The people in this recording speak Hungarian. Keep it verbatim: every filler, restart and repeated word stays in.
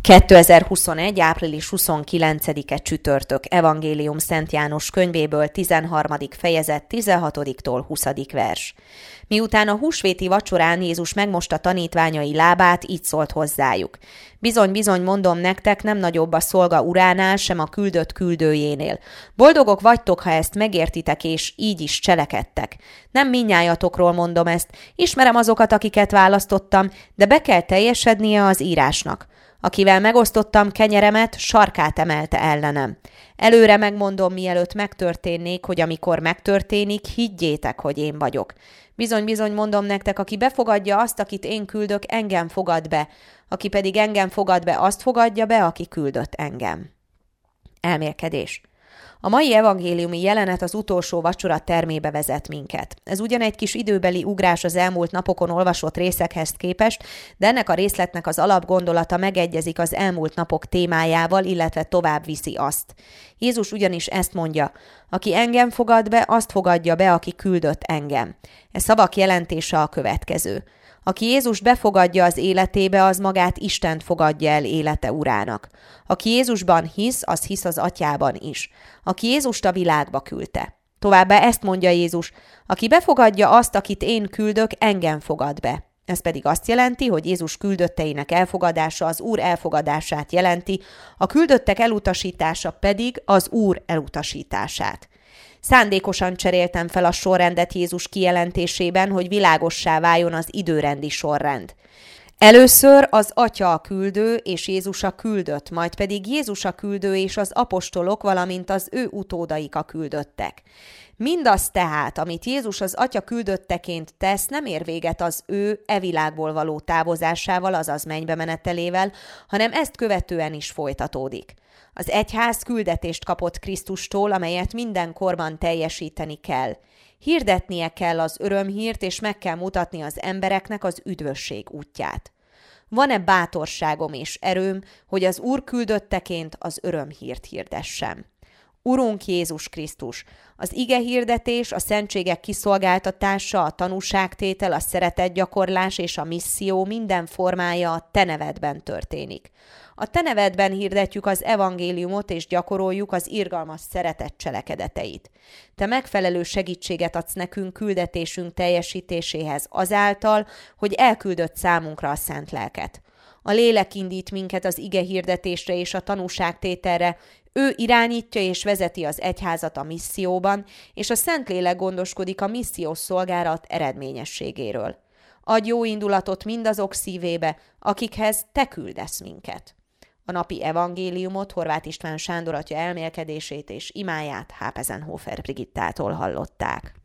kétezer-huszonegy. április huszonkilencedike csütörtök. Evangélium Szent János könyvéből, tizenharmadik fejezet, tizenhatodiktól huszadik vers. Miután a húsvéti vacsorán Jézus megmosta tanítványai lábát, így szólt hozzájuk. Bizony, bizony, mondom nektek, nem nagyobb a szolga uránál, sem a küldött küldőjénél. Boldogok vagytok, ha ezt megértitek, és így is cselekedtek. Nem mindnyájatokról mondom ezt, ismerem azokat, akiket választottam, de be kell teljesednie az írásnak. Akivel megosztottam kenyeremet, sarkát emelte ellenem. Előre megmondom, mielőtt megtörténnék, hogy amikor megtörténik, higgyétek, hogy én vagyok. Bizony, bizony, mondom nektek, aki befogadja azt, akit én küldök, engem fogad be. Aki pedig engem fogad be, azt fogadja be, aki küldött engem. Elmélkedés. A mai evangéliumi jelenet az utolsó vacsora termébe vezet minket. Ez ugyan egy kis időbeli ugrás az elmúlt napokon olvasott részekhez képest, de ennek a részletnek az alapgondolata megegyezik az elmúlt napok témájával, illetve tovább viszi azt. Jézus ugyanis ezt mondja, aki engem fogad be, azt fogadja be, aki küldött engem. E szavak jelentése a következő. Aki Jézust befogadja az életébe, az magát Istent fogadja el élete urának. Aki Jézusban hisz, az hisz az atyában is. Aki Jézust a világba küldte. Továbbá ezt mondja Jézus, aki befogadja azt, akit én küldök, engem fogad be. Ez pedig azt jelenti, hogy Jézus küldötteinek elfogadása az Úr elfogadását jelenti, a küldöttek elutasítása pedig az Úr elutasítását. Szándékosan cseréltem fel a sorrendet Jézus kijelentésében, hogy világossá váljon az időrendi sorrend. Először az Atya a küldő, és Jézus a küldött, majd pedig Jézus a küldő és az apostolok, valamint az ő utódaik a küldöttek. Mindaz tehát, amit Jézus az Atya küldötteként tesz, nem ér véget az ő e világból való távozásával, azaz mennybe menetelével, hanem ezt követően is folytatódik. Az egyház küldetést kapott Krisztustól, amelyet minden korban teljesíteni kell. Hirdetnie kell az örömhírt, és meg kell mutatni az embereknek az üdvösség útját. Van-e bátorságom és erőm, hogy az Úr küldötteként az örömhírt hirdessem? Urunk Jézus Krisztus, az igehirdetés, a szentségek kiszolgáltatása, a tanúságtétel, a szeretetgyakorlás és a misszió minden formája a te nevedben történik. A te nevedben hirdetjük az evangéliumot és gyakoroljuk az irgalmas szeretet cselekedeteit. Te megfelelő segítséget adsz nekünk küldetésünk teljesítéséhez azáltal, hogy elküldött számunkra a szent lelket. A lélek indít minket az ige hirdetésre és a tanúságtételre, ő irányítja és vezeti az egyházat a misszióban, és a Szentlélek gondoskodik a missziós szolgálat eredményességéről. Adj jó indulatot mindazok szívébe, akikhez te küldesz minket. A napi evangéliumot Horváth István Sándor atya elmélkedését és imáját Hápezenhofer Brigittától hallották.